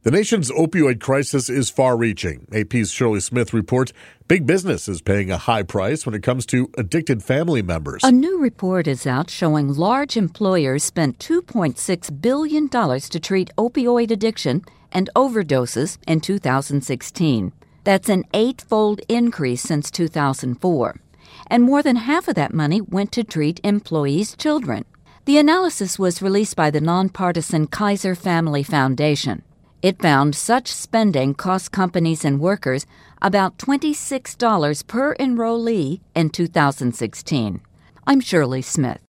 The nation's opioid crisis is far-reaching. AP's Shirley Smith reports big business is paying a high price when it comes to addicted family members. A new report is out showing large employers spent $2.6 billion to treat opioid addiction and overdoses in 2016. That's an 8-fold increase since 2004. And more than half of that money went to treat employees' children. The analysis was released by the nonpartisan Kaiser Family Foundation. It found such spending cost companies and workers about $26 per enrollee in 2016. I'm Shirley Smith.